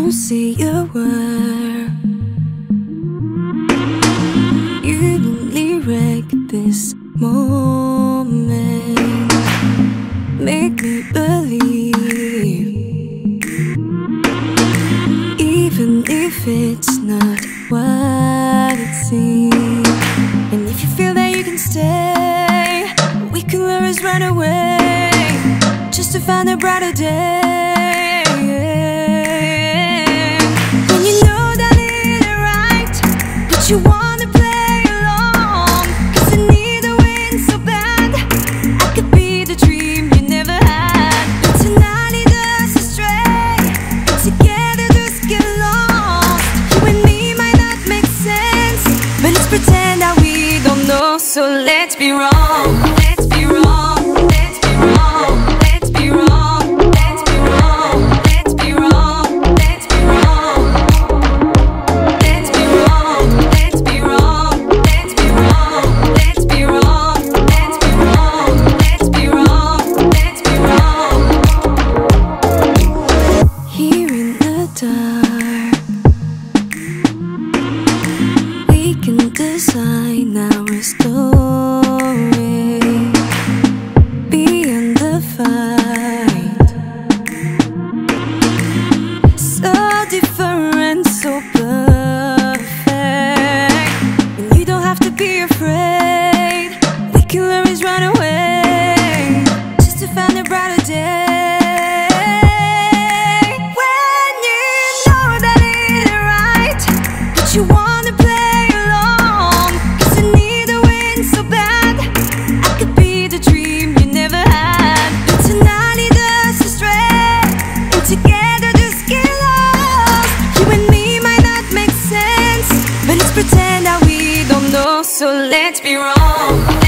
Don't say a word. You only wreck this moment. Make me believe, even if it's not what it seems. And if you feel that you can stay, we can always run away, just to find a brighter day. When you know that it ain't right, but you wanna play along, 'cause I need a win so bad. I could be the dream you never had, but tonight lead us astray, and together just get lost. You and me might not make sense, but let's pretend that we don't know. So let's be wrong, let's be wrong, let's be wrong, let's be wrong, let's be wrong, let's be wrong, let's be wrong, let's be wrong, let's be wrong, let's be wrong, let's be wrong, let's be wrong, let's be wrong, let's be wrong. Here in the dark, we can design our story beyond the fight. So different, so perfect. And you don't have to be afraid, we can always run away, just to find a brighter day. When you know that it ain't right, but you wanna play along, 'cause I need a win so bad. I could be the dream you never had, but tonight lead us astray, and together just get lost. You and me might not make sense, but let's pretend that we don't know. So let's be wrong.